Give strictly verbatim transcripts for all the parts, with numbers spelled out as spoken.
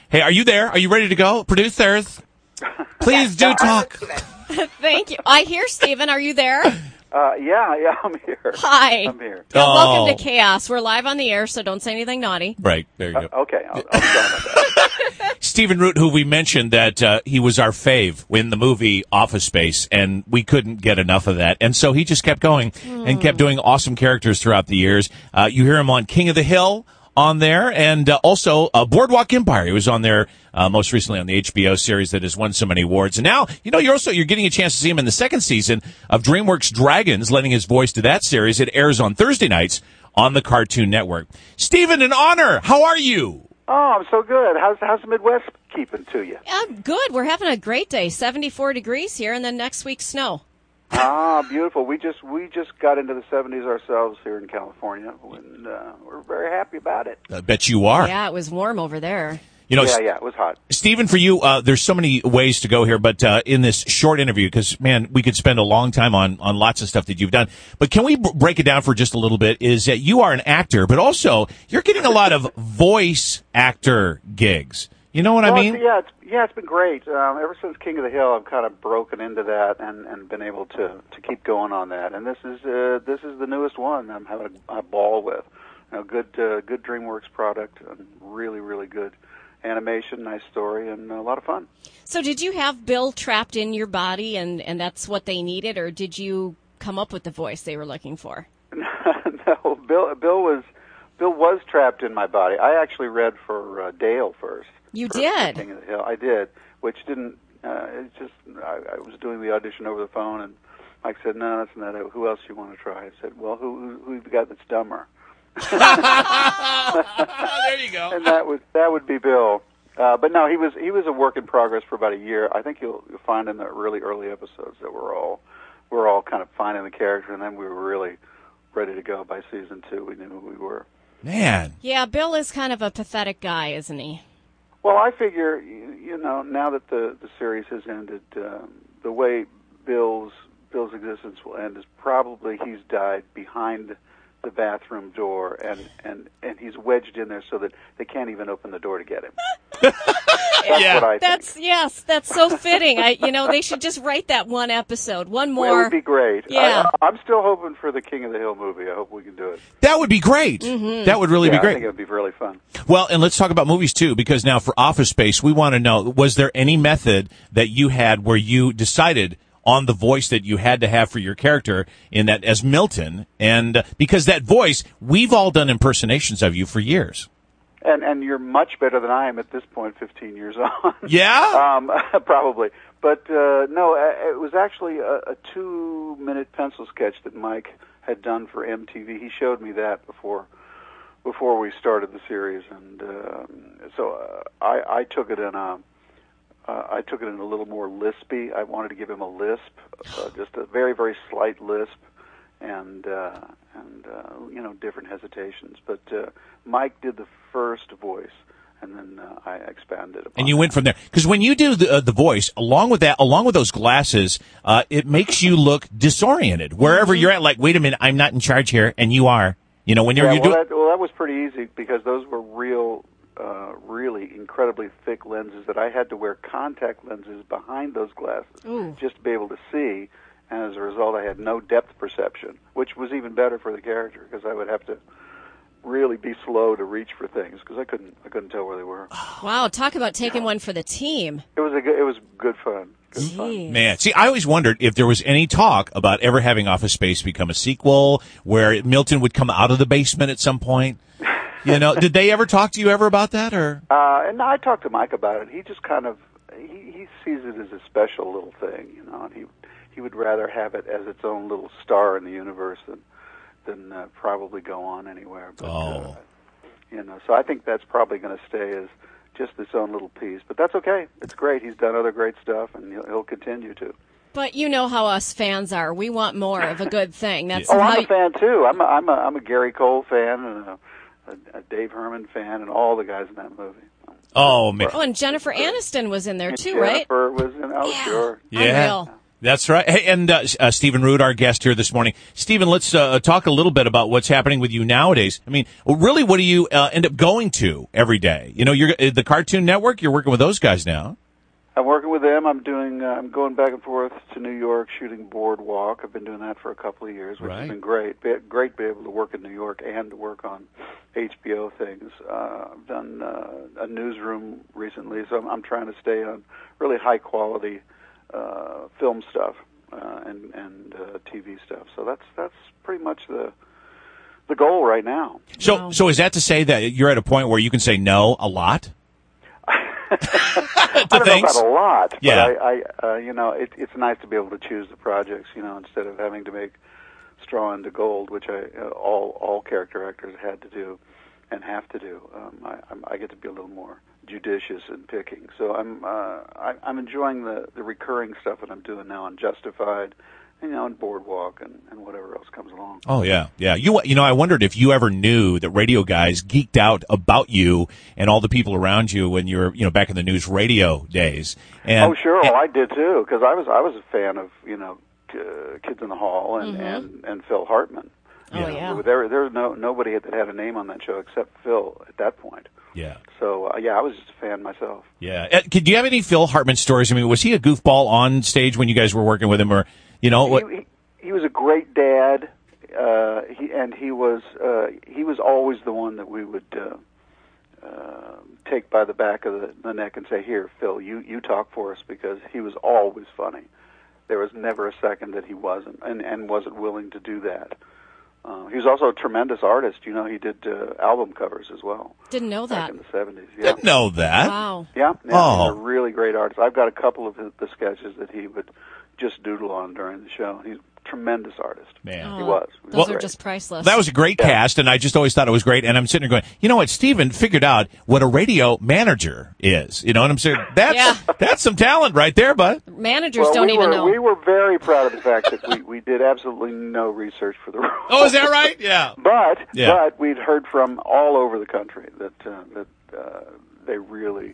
Hey, are you there? Are you ready to go? Producers, please do talk. Thank you. I hear Stephen. Are you there? Uh, yeah, yeah, I'm here. Hi. I'm here. Yeah, Oh. Welcome to Chaos. We're live on the air, so don't say anything naughty. Right, there you go. Uh, okay, I'll, I'll start with that. Stephen Root, who we mentioned that uh, he was our fave in the movie Office Space, and we couldn't get enough of that. And so he just kept going and kept doing awesome characters throughout the years. Uh, you hear him on King of the Hill on there, and uh, also uh, Boardwalk Empire. He was on there uh, most recently on the H B O series that has won so many awards. And now, you know, you're also you're getting a chance to see him in the second season of DreamWorks Dragons, lending his voice to that series. It airs on Thursday nights on the Cartoon Network. Stephen, an honor. How are you? Oh, I'm so good. How's how's the Midwest keeping to you? Yeah, good. We're having a great day. seventy-four degrees here, and then next week, snow. Ah, beautiful. We just we just got into the seventies ourselves here in California, and uh, we're very happy about it. I bet you are. Yeah, it was warm over there. You know, Yeah, yeah, it was hot. Stephen, for you, uh, there's so many ways to go here, but uh, in this short interview, because, man, we could spend a long time on, on lots of stuff that you've done. But can we b- break it down for just a little bit, is that you are an actor, but also you're getting a lot of voice actor gigs. You know what well, I mean? It's, yeah, it's, yeah, it's been great. Um, ever since King of the Hill, I've kind of broken into that and, and been able to, to keep going on that. And this is uh, this is the newest one I'm having a, a ball with. You know, good uh, good DreamWorks product, and really, really good animation, nice story, and a lot of fun. So did you have Bill trapped in your body, and, and that's what they needed, or did you come up with the voice they were looking for? No, Bill Bill was Bill was trapped in my body. I actually read for uh, Dale first. You for did? King of the Hill. I did, which didn't. Uh, it just I, I was doing the audition over the phone, and Mike said, "No, that's not it. Who else you want to try?" I said, "Well, who who who's the guy that's dumber?" There you go. And that would that would be Bill. Uh, but no, he was he was a work in progress for about a year. I think you'll you'll find in the really early episodes that we're all we're all kind of finding the character, and then we were really ready to go by season two. We knew who we were. Man. Yeah, Bill is kind of a pathetic guy, isn't he? Well, I figure you, you know now that the the series has ended, um, the way Bill's Bill's existence will end is probably he's died behind the bathroom door, and, and, and he's wedged in there so that they can't even open the door to get him. That's Yeah. what I think. That's yes, that's so fitting. I, you know, they should just write that one episode, one Well, it more. would be great. Yeah. I, I'm still hoping for the King of the Hill movie. I hope we can do it. That would be great. That would really yeah, be I great. think it would be really fun. Well, and let's talk about movies too, because now for Office Space, we want to know, was there any method that you had where you decided on the voice that you had to have for your character in that as Milton? And uh, because that voice, we've all done impersonations of you for years. And and you're much better than I am at this point, fifteen years on. Yeah? um, probably. But uh, no, uh, it was actually a, a two-minute pencil sketch that Mike had done for M T V. He showed me that before before we started the series, and um so uh, I, I took it in a uh, I took it in a little more lispy. I wanted to give him a lisp, uh, just a very very slight lisp, and uh, and uh, you know different hesitations. But uh, Mike did the first voice, and then uh, I expanded upon And you that. went from there. Because when you do the, uh, the voice, along with that, along with those glasses, uh, it makes you look disoriented. Wherever you're at, like, wait a minute, I'm not in charge here, and you are. You know, when you're, Yeah, you well, do that, well, that was pretty easy because those were real, uh, really incredibly thick lenses that I had to wear contact lenses behind those glasses Ooh. just to be able to see. And as a result, I had no depth perception, which was even better for the character because I would have to really be slow to reach for things because I couldn't, I couldn't tell where they were. Wow, talk about taking one for the team. It was a, good, it was good fun. Good fun. Jeez. Man, see, I always wondered if there was any talk about ever having Office Space become a sequel where Milton would come out of the basement at some point. You know, did they ever talk to you ever about that, or? Uh, and I talked to Mike about it. He just kind of he, he sees it as a special little thing, you know, and he he would rather have it as its own little star in the universe than than uh, probably go on anywhere. But, Oh. uh, you know, so I think that's probably going to stay as just its own little piece. But that's okay. It's great. He's done other great stuff, and he'll, he'll continue to. But you know how us fans are. We want more of a good thing. That's Oh, how I'm a you- fan too. I'm a, I'm a I'm a Gary Cole fan and a, a, a Dave Herman fan, and all the guys in that movie. Oh, man. Oh, and Jennifer Aniston was in there And too, right? Jennifer was in. Oh, Yeah. sure. Yeah. Unreal. That's right. Hey, and uh, uh, Stephen Root, our guest here this morning. Stephen, let's uh, talk a little bit about what's happening with you nowadays. I mean, really, what do you uh, end up going to every day? You know, you're uh, the Cartoon Network. You're working with those guys now. I'm working with them. I'm doing. Uh, I'm going back and forth to New York, shooting Boardwalk. I've been doing that for a couple of years, which Right. has been great. Be, great to be able to work in New York and to work on H B O things. Uh, I've done uh, a newsroom recently, so I'm, I'm trying to stay on really high quality uh, film stuff uh, and and uh, T V stuff. So that's that's pretty much the the goal right now. So, Wow. so is that to say that you're at a point where you can say no a lot? I don't things? know about a lot, but Yeah. I, I uh, you know, it, it's nice to be able to choose the projects, you know, instead of having to make straw into gold, which I uh, all all character actors had to do and have to do. Um, I, I'm, I get to be a little more judicious in picking, so I'm uh, I, I'm enjoying the the recurring stuff that I'm doing now on Justified, you know, and Boardwalk and, and whatever else comes along. Oh yeah, yeah. You you know, I wondered if you ever knew that radio guys geeked out about you and all the people around you when you were, you know, back in the news radio days. And, oh sure, and- well, I did too, because I was I was a fan of you know uh, Kids in the Hall and, Mm-hmm. and, and Phil Hartman. Oh, You know, yeah. There there was no nobody that had a name on that show except Phil at that point. yeah. So uh, yeah, I was just a fan myself. Yeah. Uh, Could you have any Phil Hartman stories? I mean, was he a goofball on stage when you guys were working with him, or you know what? He, he, he was a great dad, uh, he, and he was uh, he was always the one that we would uh, uh, take by the back of the, the neck and say, "Here, Phil, you you talk for us," because he was always funny. There was never a second that he wasn't, and, and wasn't willing to do that. Uh, he was also a tremendous artist. You know, he did uh, album covers as well. Didn't know Back that. in the seventies. Yeah. Didn't know that. Wow. Yeah, yeah, Oh. he's a really great artist. I've got a couple of his, the sketches that he would just doodle on during the show. He's a tremendous artist. Man. He was. He was Those are great. just priceless. That was a great Yeah. cast, and I just always thought it was great. And I'm sitting there going, you know what? Steven figured out what a radio manager is. You know what I'm saying? That's Yeah. that's some talent right there, bud. Managers well, don't we even were, know. We were very proud of the fact that we, we did absolutely no research for the role. Oh, is that right? Yeah. But Yeah. but we'd heard from all over the country that uh, that uh, they really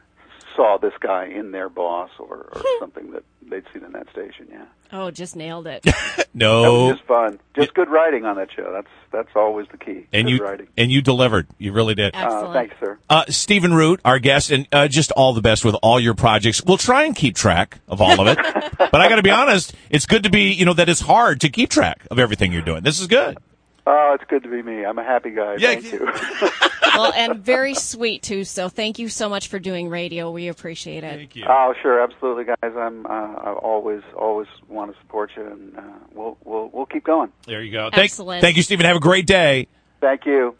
saw this guy in their boss or, or something that they'd seen in that station. Yeah, Oh, just nailed it. that No. was just fun. Just good writing on that show. That's that's always the key. And good you writing. and you delivered. You really did. Excellent. Uh, thanks, sir. Uh, Stephen Root, our guest, and uh, just all the best with all your projects. We'll try and keep track of all of it. But I got to be honest, it's good to be, you know, that it's hard to keep track of everything you're doing. This is good. Oh, it's good to be me. I'm a happy guy. Yeah. Thank you. Well, and very sweet too. So thank you so much for doing radio. We appreciate it. Thank you. Oh, sure, absolutely, guys. I'm uh, I always always want to support you, and uh, we'll we'll we'll keep going. There you go. Thank, Excellent. thank you, Stephen. Have a great day. Thank you.